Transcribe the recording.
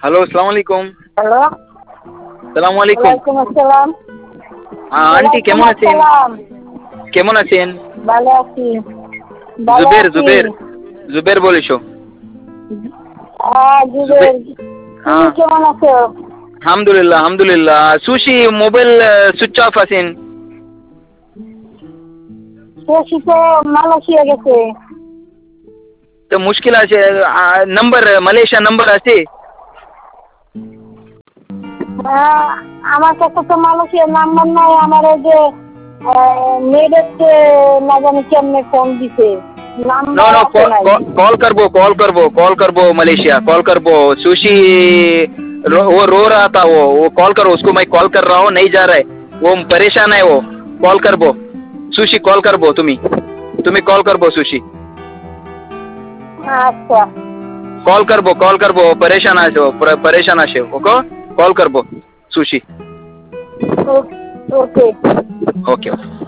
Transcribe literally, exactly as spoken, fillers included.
Hello, আসসালামু আলাইকুম। Hello. আসসালামু আলাইকুম। ওয়ালাইকুম আসসালাম। হ্যাঁ, আন্টি ওয়ালাইকুম কেমন আছেন? আসসালাম। কেমন আছেন? ভালো আছি। ভালো জুবের, আছি। জুবের, জুবের বলেছো। হ্যাঁ, জুবের, জুবের। তুমি হ্যাঁ। কেমন আছো? আলহামদুলিল্লাহ, আলহামদুলিল্লাহ। সুশি মোবাইল সুইচ অফ আছেন। শশী তো মালয়েশিয়া গেছে। তো মুশকিল আছে। নাম্বার মালয়েশিয়া নাম্বার আছে? হ্যাঁ, আমার কাছে তো মালয়েশিয়ার নাম্বার নাই। আমার ওই যে মেয়েদেরকে না জানি কেমনে ফোন দিছে, नो নাম্বার नो আছে নাই। कॉल करबो कॉल करबो कॉल करबो मलेशिया कॉल करबो सुशी रो, वो रो रहा था वो वो कॉल करो उसको मैं कॉल कर रहा हूँ नहीं जा रहा है वो परेशान है वो कॉल करबो सुशी कॉल करबो तुम्ही तुम्ही कॉल करबो सुशी আচ্ছা। कॉल करबो कॉल करबो परेशान आशो परेशान आशो ओको कॉल करबो सुशी ও- ওকে। Okay okay